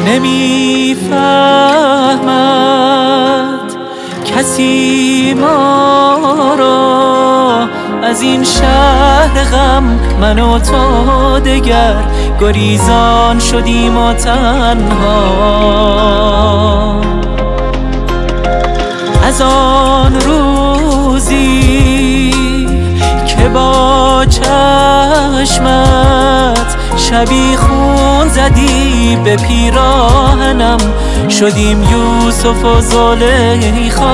نمیفهمد کسی ما را از این شهر غم. من و تو دگر گریزان شدیم و تنها. از آن روزی که با چشمت شبیخون زدی به پیراهنم، شدیم یوسف و زلیخا.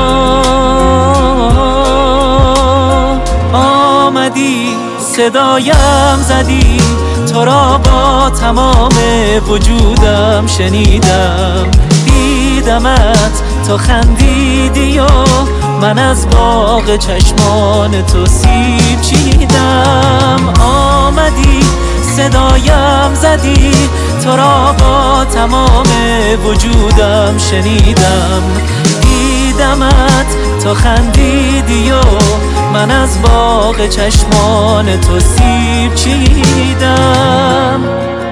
آمدی صدایم زدی، تو را با تمام وجودم شنیدم. دیدمت تو خندیدی و من از باغ چشمان تو سیب چیدم. آمدی صدایم زدی، تو را با تمام وجودم شنیدم. دیدمت تو خندیدی و من از باغ چشمان تو سیب چیدم.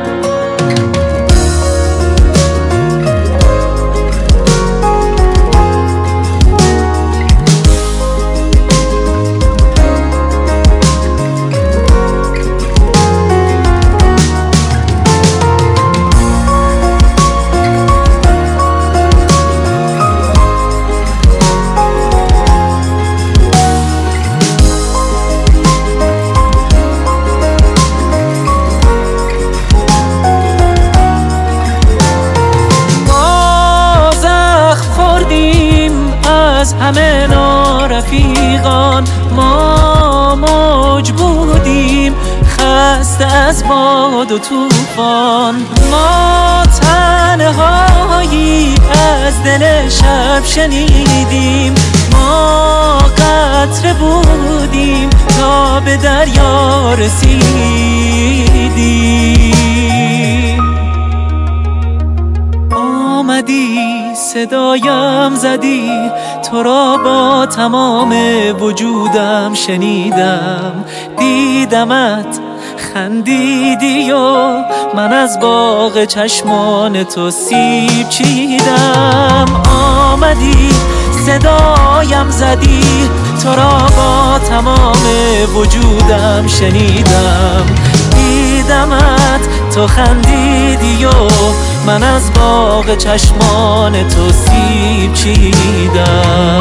همه نارفیقان ما موج بودیم، خسته از باد و طوفان. ما تنهایی از دل شب شنیدیم، ما قطره بودیم تا به دریا رسیدیم. آمدی صدایم زدی، تو را با تمام وجودم شنیدم. دیدمت خندیدی و من از باغ چشمان تو سیب چیدم. آمدی صدایم زدی، تو را با تمام وجودم شنیدم. دیدمت تو خندیدی و من از باغ چشمان تو سیب چیدم.